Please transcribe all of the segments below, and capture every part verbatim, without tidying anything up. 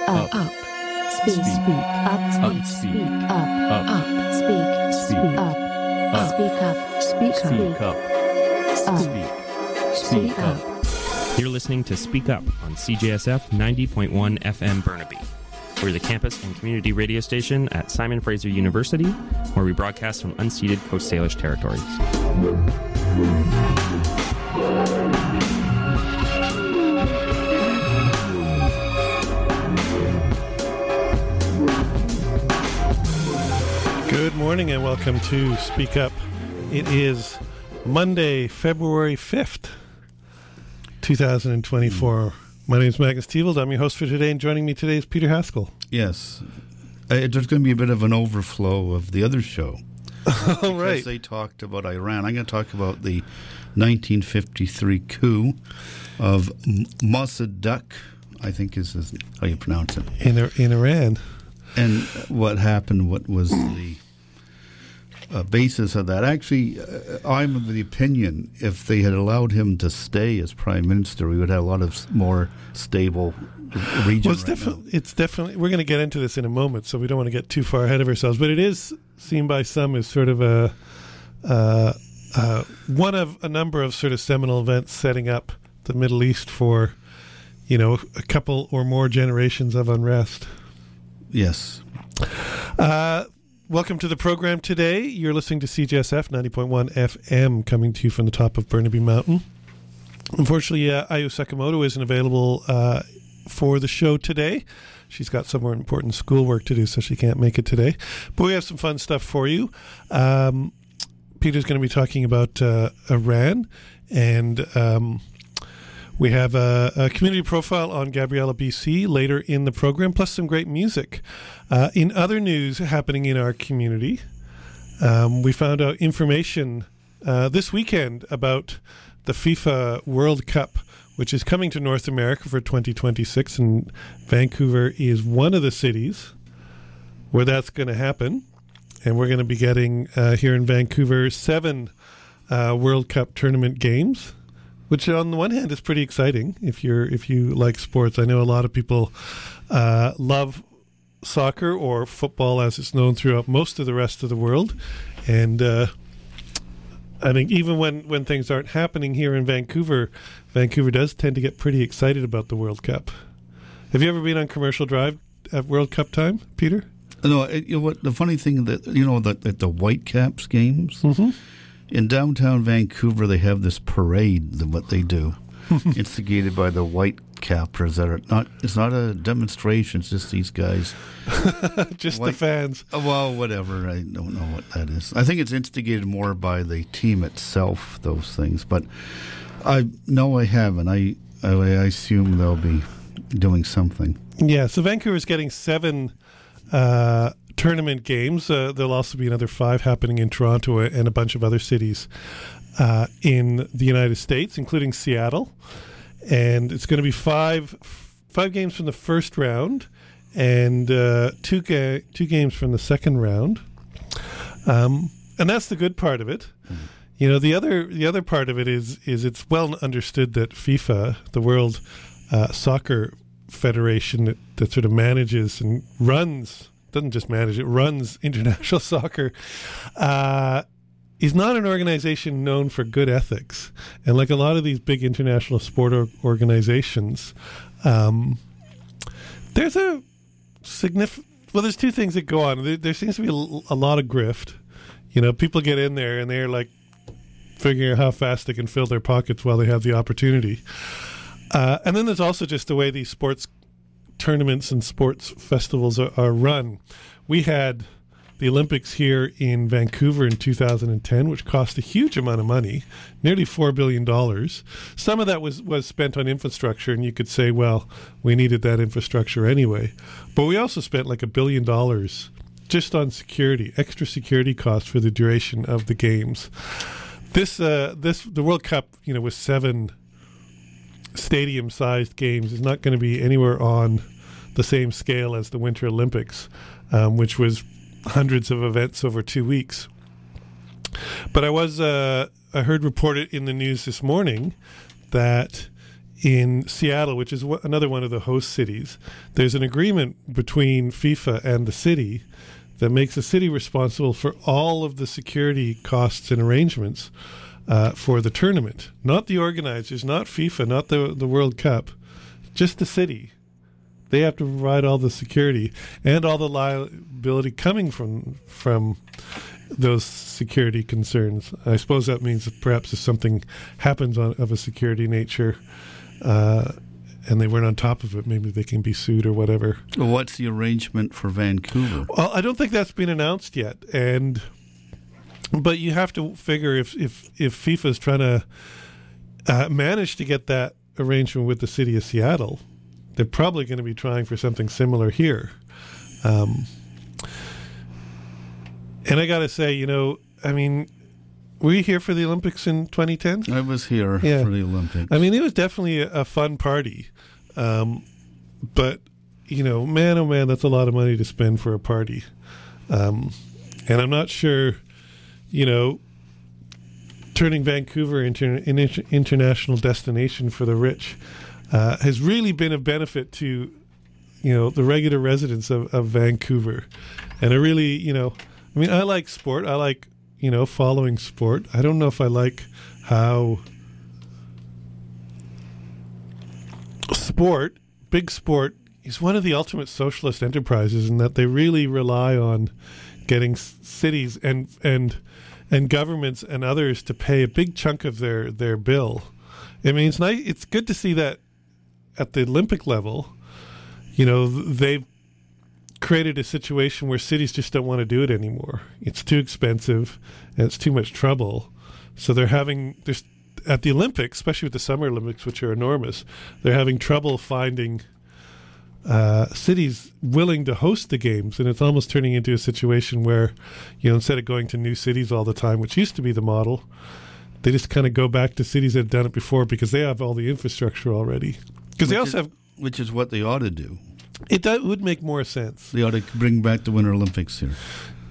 up, up, speak, speak, up, speak, speak, up, up, up, speak, speak, up, up, speak up, speak, speak up, Speak. Speak up. You're listening to Speak Up on C J S F ninety point one F M Burnaby. We're the campus and community radio station at Simon Fraser University, where we broadcast from unceded Coast Salish territories. Good morning and welcome to Speak Up. It is Monday, February fifth, twenty twenty-four. My name is Magnus Teevald. I'm your host for today, and joining me today is Peter Haskell. Yes. Uh, there's going to be a bit of an overflow of the other show. All right. Because they talked about Iran. I'm going to talk about the nineteen fifty-three coup of M- Mossadegh, I think is his, how you pronounce it. In, in Iran. And what happened, what was the uh, basis of that. Actually, uh, I'm of the opinion if they had allowed him to stay as prime minister, we would have a lot of s- more stable region Well, it's, right defi- now. it's definitely, we're going to get into this in a moment, so we don't want to get too far ahead of ourselves, but it is seen by some as sort of a uh, uh, one of a number of sort of seminal events setting up the Middle East for, you know, a couple or more generations of unrest. Yes. Uh, welcome to the program today. You're listening to C J S F ninety point one F M, coming to you from the top of Burnaby Mountain. Unfortunately, uh, Ayu Sakamoto isn't available uh, for the show today. She's got some more important schoolwork to do, so she can't make it today. But we have some fun stuff for you. Um, Peter's going to be talking about uh, Iran, and um, we have a, a community profile on Gabriella B C later in the program, plus some great music. Uh, in other news happening in our community, um, we found out information uh, this weekend about the FIFA World Cup, which is coming to North America for twenty twenty-six, and Vancouver is one of the cities where that's going to happen. And we're going to be getting, uh, here in Vancouver, seven uh, World Cup tournament games, which on the one hand is pretty exciting if you're if you like sports. I know a lot of people uh, love soccer or football as it's known throughout most of the rest of the world. And uh, I think even when, when things aren't happening here in Vancouver, Vancouver does tend to get pretty excited about the World Cup. Have you ever been on Commercial Drive at World Cup time, Peter? No, it, you know what? The funny thing that you know that at the Whitecaps games Mm-hmm. in downtown Vancouver, they have this parade. That what they do, instigated by the Whitecappers. That are not. It's not a demonstration. It's just these guys. Just the White- fans. Uh, well, whatever. I don't know what that is. I think it's instigated more by the team itself. Those things, but I no, I haven't. I I, I assume they'll be doing something. Yeah, so Vancouver's getting seven uh, tournament games. Uh, there'll also be another five happening in Toronto and a bunch of other cities uh, in the United States, including Seattle. And it's going to be five five games from the first round and uh, two ga- two games from the second round. Um, and that's the good part of it. Mm-hmm. You know, the other the other part of it is is it's well understood that FIFA, the World uh, Soccer Federation that, that sort of manages and runs, doesn't just manage, it runs international soccer, uh, is not an organization known for good ethics. And like a lot of these big international sport or- organizations, um, there's a significant, well, there's two things that go on. There, there seems to be a, l- a lot of grift. You know, people get in there and they're like figuring out how fast they can fill their pockets while they have the opportunity. Uh, and then there's also just the way these sports tournaments and sports festivals are, are run. We had the Olympics here in Vancouver in two thousand ten, which cost a huge amount of money, nearly four billion dollars. Some of that was, was spent on infrastructure, and you could say, well, we needed that infrastructure anyway. But we also spent like a billion dollars just on security, extra security costs for the duration of the games. This, uh, this, the World Cup, you know, with seven stadium-sized games is not going to be anywhere on the same scale as the Winter Olympics, um, which was hundreds of events over two weeks. But I was, uh, I heard reported in the news this morning that in Seattle, which is w- another one of the host cities, there's an agreement between FIFA and the city that makes the city responsible for all of the security costs and arrangements uh, for the tournament. Not the organizers, not FIFA, not the the World Cup, just the city. They have to provide all the security and all the liability coming from from those security concerns. I suppose that means that perhaps if something happens on, of a security nature uh, and they weren't on top of it, maybe they can be sued or whatever. Well, what's the arrangement for Vancouver? Well, I don't think that's been announced yet. And but you have to figure if, if, if FIFA is trying to uh, manage to get that arrangement with the city of Seattle, they're probably going to be trying for something similar here. Um, and I got to say, you know, I mean, were you here for the Olympics in twenty ten? I was here Yeah. for the Olympics. I mean, it was definitely a, a fun party. Um, but, you know, man, oh man, that's a lot of money to spend for a party. Um, and I'm not sure, you know, turning Vancouver into an inter- international destination for the rich uh, has really been of benefit to, you know, the regular residents of, of Vancouver. And I really, you know, I mean, I like sport. I like, you know, following sport. I don't know if I like how sport, big sport, is one of the ultimate socialist enterprises in that they really rely on getting s- cities and and and governments and others to pay a big chunk of their, their bill. I mean, it's nice. It's good to see that at the Olympic level, you know, they've created a situation where cities just don't want to do it anymore. It's too expensive and it's too much trouble. So they're having, there's, at the Olympics, especially with the Summer Olympics, which are enormous, they're having trouble finding uh, cities willing to host the games. And it's almost turning into a situation where, you know, instead of going to new cities all the time, which used to be the model, they just kind of go back to cities that have done it before because they have all the infrastructure already. Because they also is, have... Which is what they ought to do. It do, would make more sense. They ought to bring back the Winter Olympics here.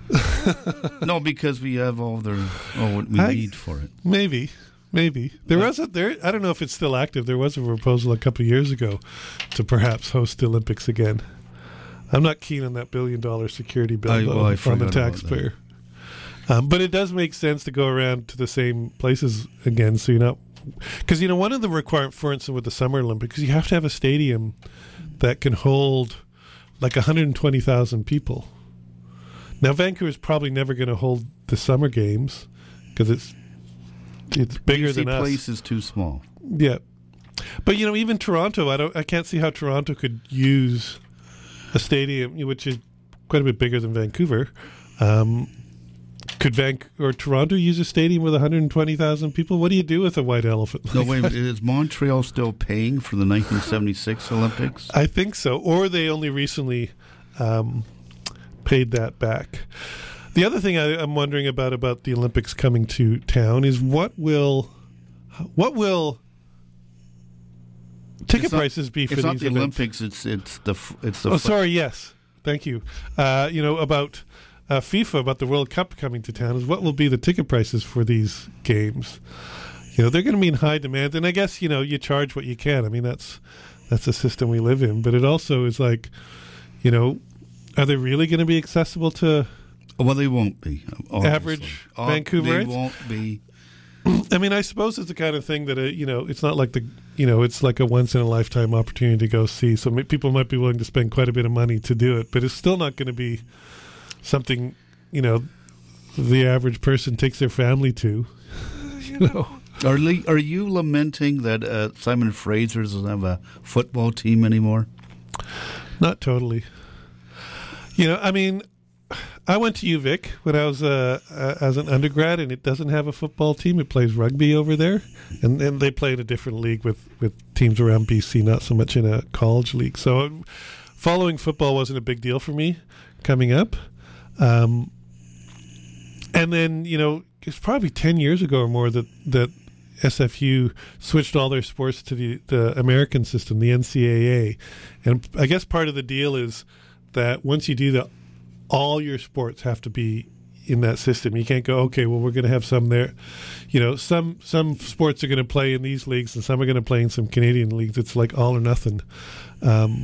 No, because we have all their all what we I, need for it. Maybe, maybe there was a there. I don't know if it's still active. There was a proposal a couple of years ago to perhaps host the Olympics again. I'm not keen on that billion dollar security bill I, though, well, I on the forgot about taxpayer. Um, but it does make sense to go around to the same places again, so you're not. Because, you know, one of the requirements, for instance, with the Summer Olympics, you have to have a stadium that can hold like one hundred twenty thousand people. Now, Vancouver's probably never going to hold the Summer Games because it's it's bigger B C than us. Place is too small. Yeah, but you know, even Toronto, I don't, I can't see how Toronto could use a stadium which is quite a bit bigger than Vancouver. Um, Could Van or Toronto use a stadium with one hundred twenty thousand people? What do you do with a white elephant? Like No, wait, that? is Montreal still paying for the nineteen seventy-six Olympics? I think so. Or they only recently um, paid that back. The other thing I, I'm wondering about about the Olympics coming to town is what will what will ticket It's not- prices be for It's these not the events? Olympics. It's it's the f- it's the Oh, f- sorry. Yes, thank you. Uh, you know about. Uh, FIFA, about the World Cup coming to town, is what will be the ticket prices for these games. You know, they're going to be in high demand, and I guess, you know, you charge what you can. I mean, that's that's the system we live in. But it also is like, you know, are they really going to be accessible to Well, they won't be. Obviously. average Uh, Vancouverites? They won't be. I mean, I suppose it's the kind of thing that, uh, you know, it's not like the, you know, it's like a once-in-a-lifetime opportunity to go see. So m- people might be willing to spend quite a bit of money to do it, but it's still not going to be something, you know, the average person takes their family to. You know, Are le- are you lamenting that uh, Simon Fraser doesn't have a football team anymore? not totally. You know, I mean, I went to U Vic when I was uh, uh, as an undergrad, and it doesn't have a football team. It plays rugby over there, and and they play in a different league with with teams around B C, not so much in a college league. So, uh, following football wasn't a big deal for me coming up. Um, and then, you know, it's probably ten years ago or more that, that S F U switched all their sports to the, the American system, the N C A A. And I guess part of the deal is that once you do that, all your sports have to be in that system. You can't go, okay, well, we're going to have some there. You know, some some sports are going to play in these leagues and some are going to play in some Canadian leagues. It's like all or nothing. Um,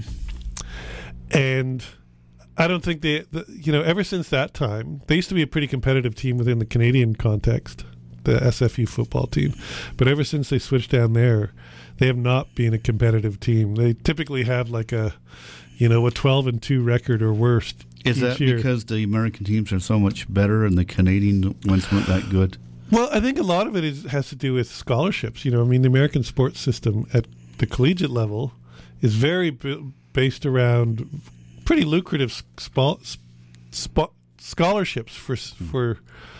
and I don't think they, the, you know, ever since that time, they used to be a pretty competitive team within the Canadian context, the S F U football team. But ever since they switched down there, they have not been a competitive team. They typically have like a, you know, a twelve and two record or worse. Is that year. Because the American teams are so much better and the Canadian ones weren't that good? Well, I think a lot of it is, has to do with scholarships. You know, I mean, the American sports system at the collegiate level is very b- based around pretty lucrative sp- sp- scholarships for for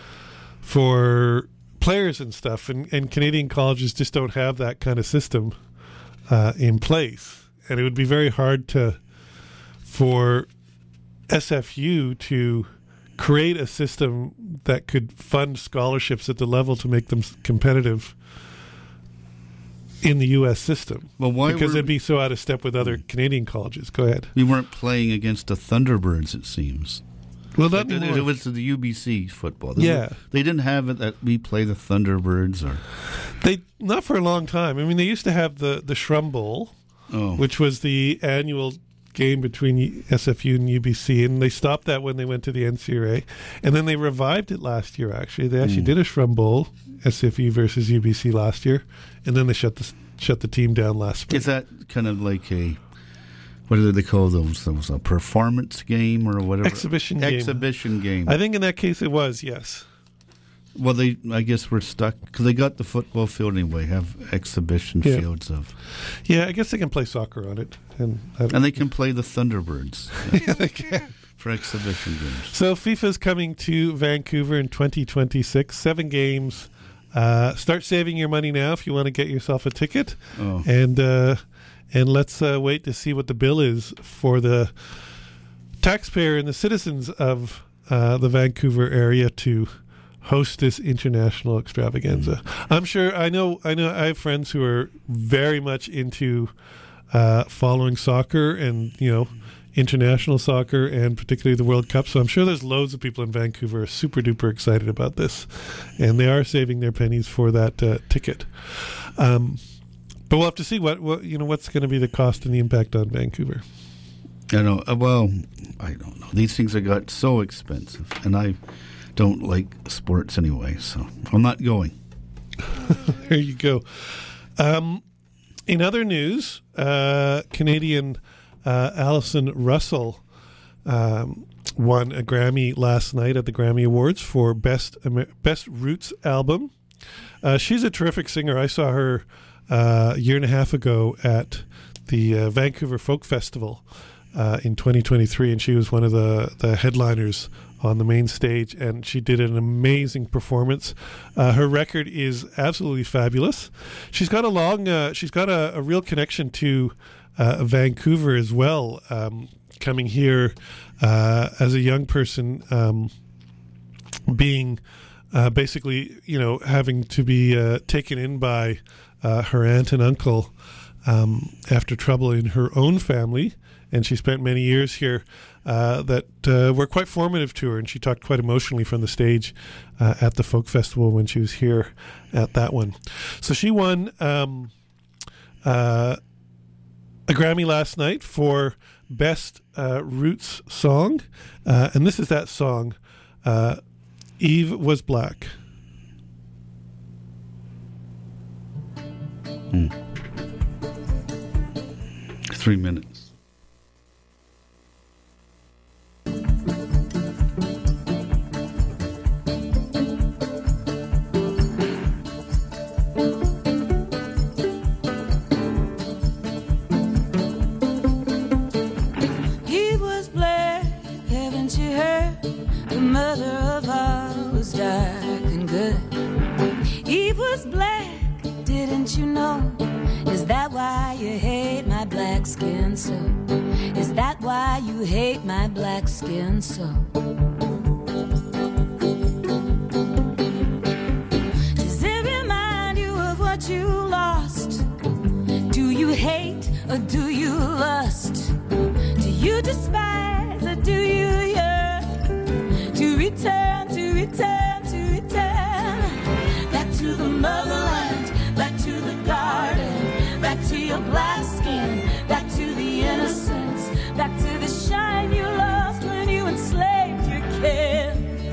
for players and stuff, and, and Canadian colleges just don't have that kind of system uh, in place, and it would be very hard to for S F U to create a system that could fund scholarships at the level to make them competitive in the U S system. Well, why because were, it'd be so out of step with other Canadian colleges. Go ahead. We weren't playing against the Thunderbirds, it seems. Well, not it, anymore. it was the U B C football. They yeah, were, they didn't have it that we play the Thunderbirds, or they not for a long time. I mean, they used to have the the Shrum Bowl, oh. which was the annual game between S F U and U B C, and they stopped that when they went to the N C R A, and then they revived it last year. Actually, they actually mm. did a Shrum Bowl, S F U versus U B C last year, and then they shut the shut the team down last spring. Is that kind of like a, what do they call those? Those a performance game or whatever? Exhibition game. Exhibition game. I think in that case it was, yes. Well, they, I guess we're stuck because they got the football field anyway. Have exhibition yeah. fields of. Yeah, I guess they can play soccer on it, and and they can play the Thunderbirds. Yeah, yeah they can for exhibition games. So FIFA's coming to Vancouver in twenty twenty-six. Seven games. Uh, start saving your money now if you want to get yourself a ticket, oh. and uh, and let's uh, wait to see what the bill is for the taxpayer and the citizens of uh, the Vancouver area to host this international extravaganza. Mm. I'm sure I know I know I have friends who are very much into uh, following soccer and, you know, international soccer and particularly the World Cup. So I'm sure there's loads of people in Vancouver who are super duper excited about this, and they are saving their pennies for that uh, ticket. Um, but we'll have to see what, what you know what's going to be the cost and the impact on Vancouver. I know. Uh, well, I don't know. These things have got so expensive, and I don't like sports anyway, so I'm not going. There you go. Um, in other news, uh, Canadian uh, Alison Russell um, won a Grammy last night at the Grammy Awards for Best Amer- Best Roots Album. Uh, she's a terrific singer. I saw her uh, a year and a half ago at the uh, Vancouver Folk Festival uh, in twenty twenty-three, and she was one of the, the headliners on the main stage, and she did an amazing performance. Uh, her record is absolutely fabulous. She's got a long, uh, she's got a, a real connection to uh, Vancouver as well. Um, coming here uh, as a young person, um, being uh, basically, you know, having to be uh, taken in by uh, her aunt and uncle um, after trouble in her own family, and she spent many years here. Uh, that uh, were quite formative to her, and she talked quite emotionally from the stage uh, at the folk festival when she was here at that one. So she won um, uh, a Grammy last night for Best uh, Roots Song, uh, and this is that song, uh, Eve Was Black. Hmm. Three minutes. You know, is that why you hate my black skin so? Is that why you hate my black skin so? Does it remind you of what you lost? Do you hate or do you lust? Do you despise or do you yearn to return, to return? return, to return. Back to the motherland, back to the garden, back to your black skin, back to the innocence, back to the shine you lost when you enslaved your kid.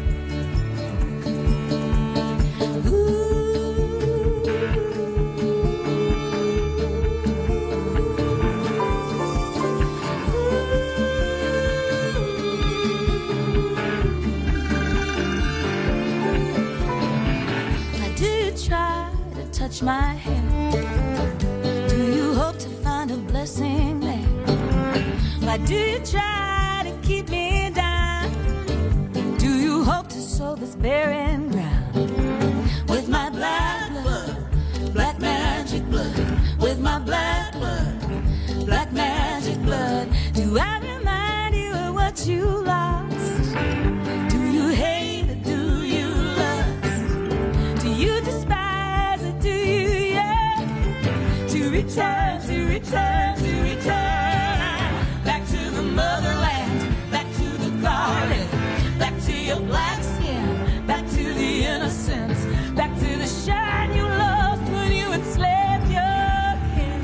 Touch my hand. Do you hope to find a blessing there? Why do you try to keep me down? Do you hope to sow this barren ground with my black blood, black magic blood, with my black blood, black magic blood? Do I remind you of what you lost? Do you hate or do you lust? Do you despise? Return, to return, to return. Back to the motherland, back to the garden, back to your black skin, back to the innocence, back to the shine you lost when you enslaved your kin.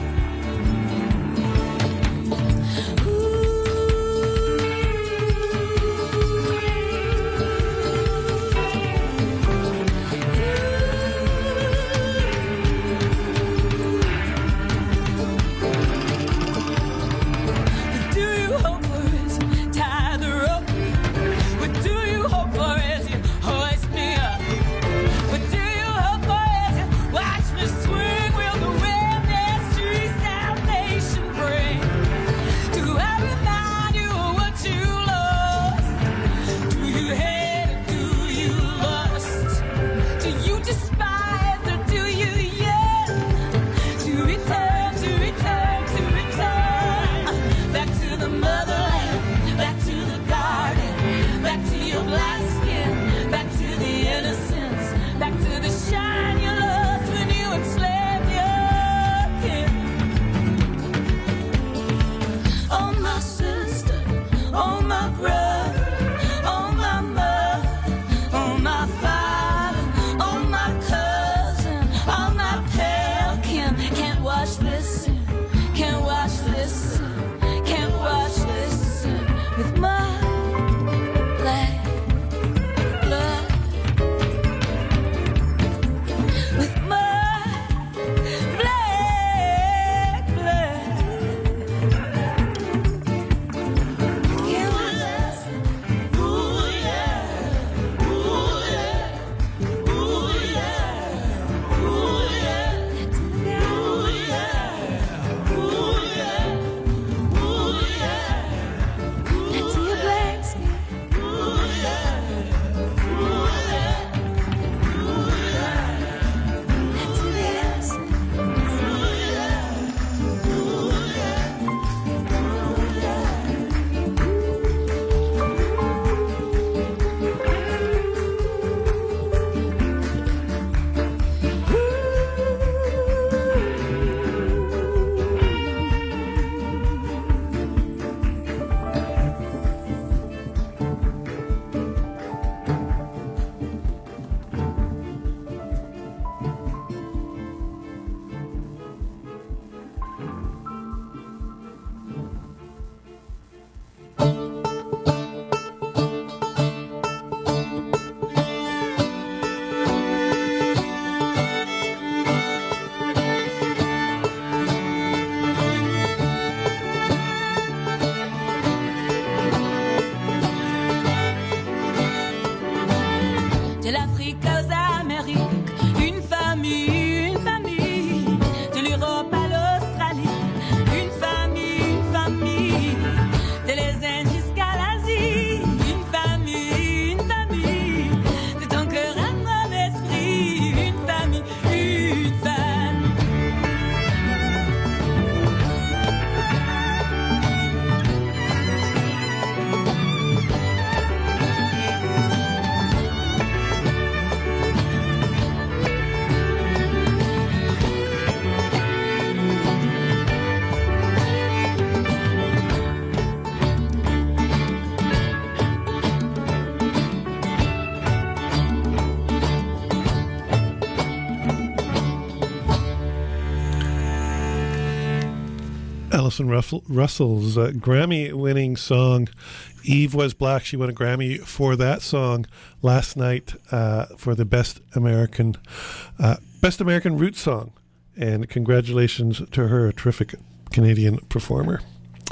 Wilson Russell, Russell's uh, Grammy-winning song, Eve Was Black. She won a Grammy for that song last night uh, for the Best American uh, Best American Roots Song. And congratulations to her, a terrific Canadian performer.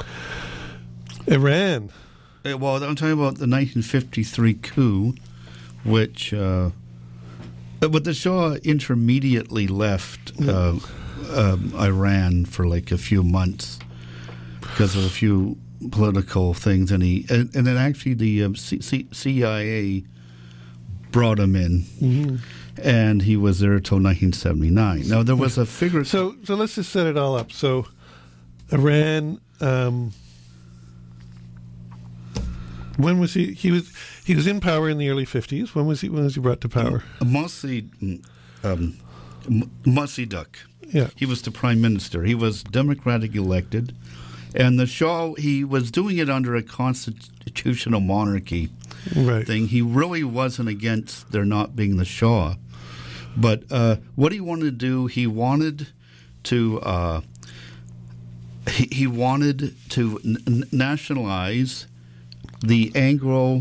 Iran. Uh, well, I'm talking about the nineteen fifty-three coup, which... Uh, but the Shah intermediately left uh, um, Iran for like a few months because of a few political things, and he and, and then actually the um, C- C- C I A brought him in, mm-hmm. and he was there until nineteen seventy-nine. Now there was a figure. So so let's just set it all up. So Iran. Um, when was he? He was he was in power in the early fifties. When was he? When was he brought to power? Mossadegh, um, Mossadegh. Yeah, he was the prime minister. He was democratic elected, and the Shah, he was doing it under a constitutional monarchy right. thing. He really wasn't against there not being the Shah, but uh, what he wanted to do, he wanted to uh, he, he wanted to n- nationalize the Anglo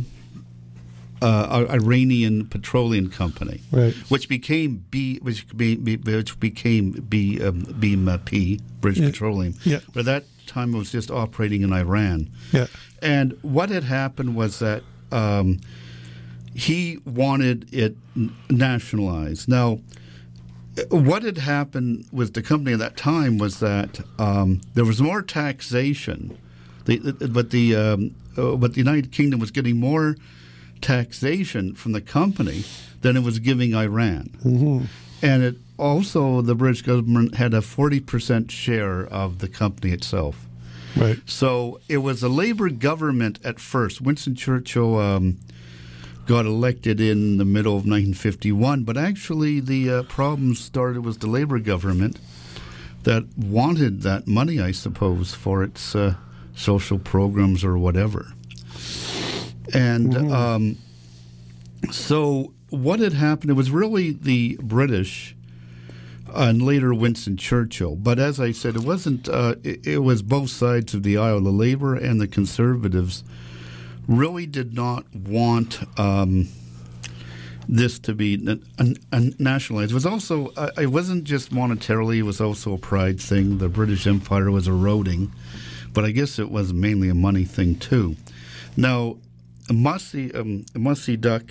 uh, Iranian Petroleum Company, right. which became B, which, be, be, which became B, um, B M P, British yeah. Petroleum. Yeah. But at that time, it was just operating in Iran. Yeah. And what had happened was that um, he wanted it n- nationalized. Now, what had happened with the company at that time was that um, there was more taxation, the, the, but the um, uh, but the United Kingdom was getting more taxation from the company than it was giving Iran, mm-hmm. and it also the British government had a forty percent share of the company itself. Right. So it was a Labour government at first. Winston Churchill um, got elected in the middle of nineteen fifty-one, but actually the uh, problem started with the Labour government that wanted that money, I suppose, for its uh, social programs or whatever. And mm-hmm. um, so what had happened, it was really the British and later Winston Churchill. But as I said, it wasn't, uh, it, it was both sides of the aisle. The Labour and the Conservatives really did not want um, this to be n- n- n- nationalized. It was also, uh, it wasn't just monetarily, it was also a pride thing. The British Empire was eroding, but I guess it was mainly a money thing too. Now, Mossadegh um, Mossadegh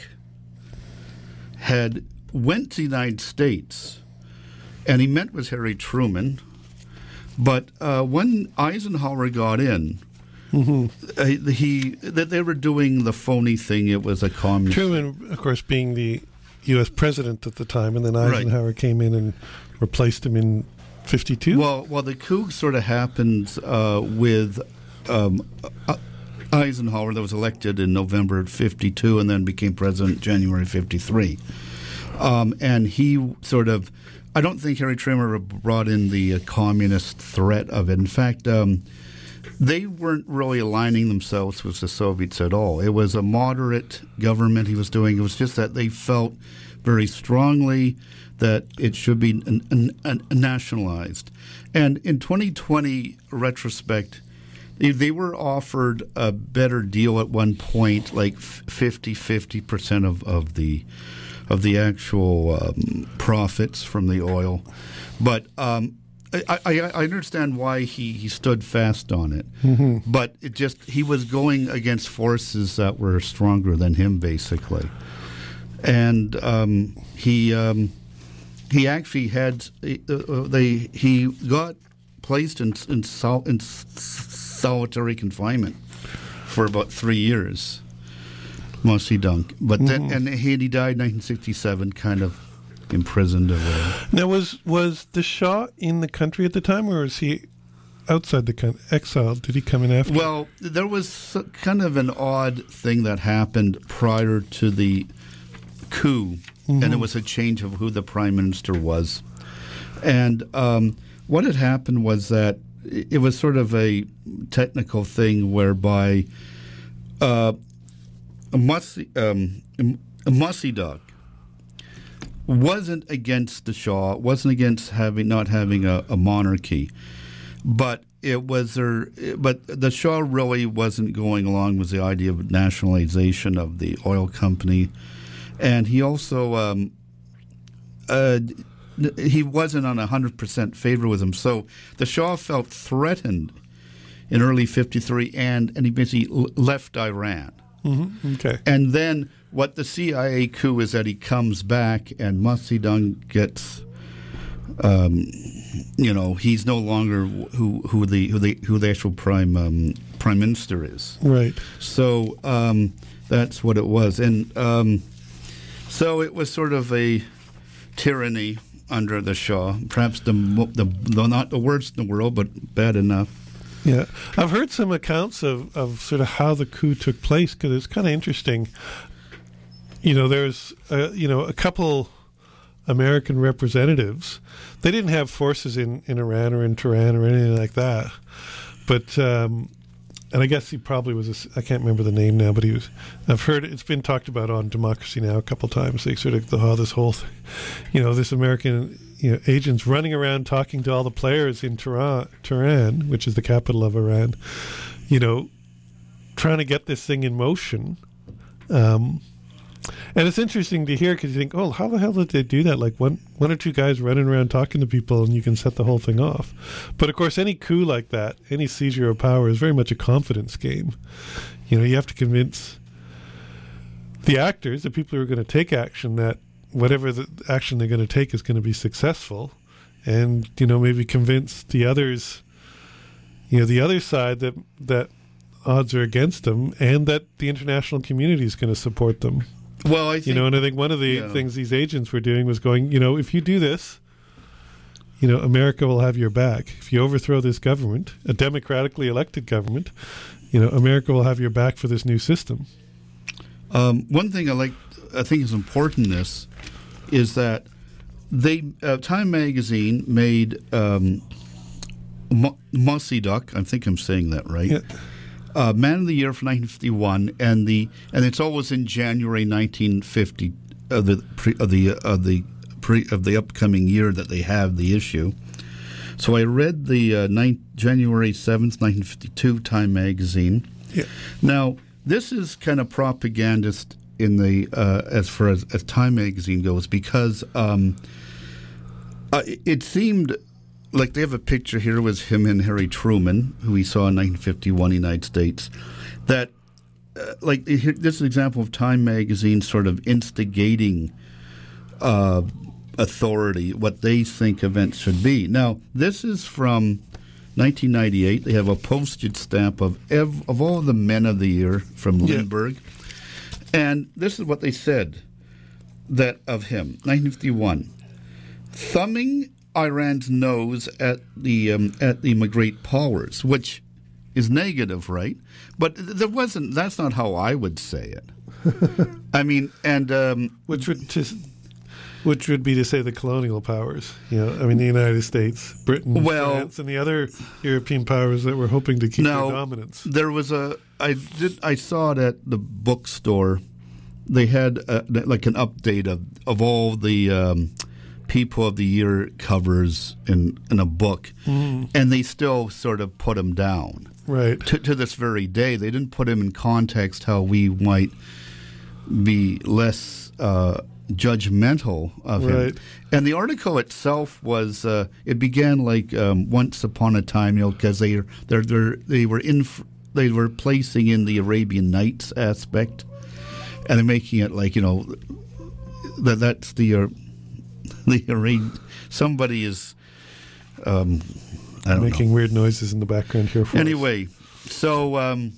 had went to the United States, and he met with Harry Truman, but uh, when Eisenhower got in, mm-hmm. uh, he that they were doing the phony thing. It was a communist. Truman, of course, being the U S president at the time, and then Eisenhower right. came in and replaced him in fifty-two. Well, well, the coup sort of happened uh, with um, uh, Eisenhower, that was elected in November of fifty-two, and then became president in January fifty-three. Um, and he sort of, I don't think Harry Truman brought in the uh, communist threat of it. In fact, um, they weren't really aligning themselves with the Soviets at all. It was a moderate government he was doing. It was just that they felt very strongly that it should be n- n- n- nationalized. And in twenty twenty retrospect, they, they were offered a better deal at one point, like fifty-fifty percent of, of the of the actual um, profits from the oil. But um, I, I, I understand why he, he stood fast on it. Mm-hmm. But it just he was going against forces that were stronger than him, basically. And um, he um, he actually had uh, they he got placed in in, sol- in solitary confinement for about three years. Mossadegh, but then mm-hmm. and he, he died in nineteen sixty-seven, kind of imprisoned or whatever. Now, was was the Shah in the country at the time, or was he outside the country, exiled? Did he come in after? Well, there was kind of an odd thing that happened prior to the coup, mm-hmm. and it was a change of who the prime minister was. And um, what had happened was that it was sort of a technical thing whereby uh, Mossadegh um, wasn't against the Shah, wasn't against having not having a, a monarchy, but it was there, but the Shah really wasn't going along with the idea of nationalization of the oil company, and he also um, uh, he wasn't on a hundred percent favor with him. So the Shah felt threatened in early fifty-three, and and he basically left Iran. Mm-hmm. Okay, and then what the C I A coup is that he comes back, and Mossadegh gets. Um, you know, he's no longer who who the who the who the actual prime um, prime minister is. Right. So um, that's what it was, and um, so it was sort of a tyranny under the Shah. Perhaps the, the the not the worst in the world, but bad enough. Yeah, I've heard some accounts of, of sort of how the coup took place because it's kind of interesting. You know, there's uh, you know a couple American representatives. They didn't have forces in, in Iran or in Tehran or anything like that. But, um, and I guess he probably was, a, I can't remember the name now, but he was, I've heard it's been talked about on Democracy Now! A couple times. They sort of, the, oh, this whole thing, you know, this American you know, agents running around talking to all the players in Tehran, Tehran, which is the capital of Iran, you know, trying to get this thing in motion. Um, And it's interesting to hear because you think, oh, how the hell did they do that? Like one, one or two guys running around talking to people and you can set the whole thing off. But, of course, any coup like that, any seizure of power is very much a confidence game. You know, you have to convince the actors, the people who are going to take action, that whatever the action they're going to take is going to be successful. And, you know, maybe convince the others, you know, the other side that that odds are against them and that the international community is going to support them. Well, I think, you know, and I think one of the yeah. things these agents were doing was going, you know, if you do this, you know, America will have your back. If you overthrow this government, a democratically elected government, you know, America will have your back for this new system. Um, one thing I like, I think is important in this, is that they uh, Time Magazine made um, Mo- Mossadegh, I think I'm saying that right. Yeah. Uh, Man of the Year for nineteen fifty-one, and the and it's always in January nineteen fifty of the pre, of the of the pre, of the upcoming year that they have the issue. So I read the uh, ninth, January seventh, nineteen fifty-two Time Magazine. Yeah. Now this is kind of propagandist in the uh, as far as, as Time Magazine goes because um, uh, it, it seemed. Like they have a picture here with him and Harry Truman, who we saw in nineteen fifty-one United States, that, uh, like, here, this is an example of Time Magazine sort of instigating uh, authority, what they think events should be. Now, this is from nineteen ninety-eight. They have a postage stamp of ev- of all the men of the year from Yeah. Lindbergh. And this is what they said that of him, nineteen fifty-one. Thumbing Iran's nose at the um, at the great powers, which is negative, right? But there wasn't. That's not how I would say it. I mean, and um, Which would just, which would be to say the colonial powers. You know, I mean, the United States, Britain, Well- France, and the other European powers that were hoping to keep now their dominance. there was a. I did. I saw it at the bookstore. They had a, like an update of of all the. Um, People of the Year covers in, in a book, mm. and they still sort of put him down. Right. To, to this very day, they didn't put him in context how we might be less uh, judgmental of right. him. And the article itself was, uh, it began like um, once upon a time, you know, because they they're, they're, they were in they were placing in the Arabian Nights aspect, and they're making it like, you know, that that's the. Uh, The somebody is, um, I don't making know. weird noises in the background here. For Anyway, us. so um,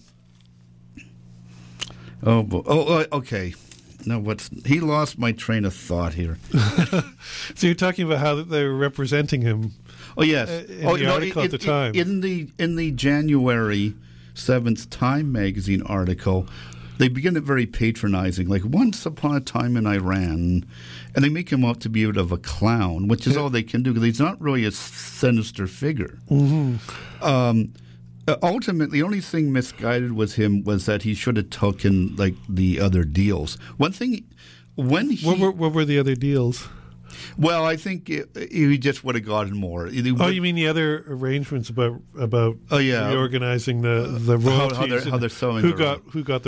oh, oh, okay. No, what's he lost my train of thought here. So you're talking about how they were representing him. Oh yes, uh, in oh, the no, article it, at the it, time. In the in the January seventh Time Magazine article. They begin it very patronizing, like once upon a time in Iran, and they make him out to be a bit of a clown, which is yeah. all they can do because he's not really a sinister figure. Mm-hmm. Um, uh, ultimately, the only thing misguided with him was that he should have taken like the other deals. One thing, when he What were, what were the other deals? Well, I think it, he just would have gotten more. He Oh, would- you mean the other arrangements about about Oh, yeah. reorganizing the the How- how royalties? they're- how and they're sewing who their got own. who got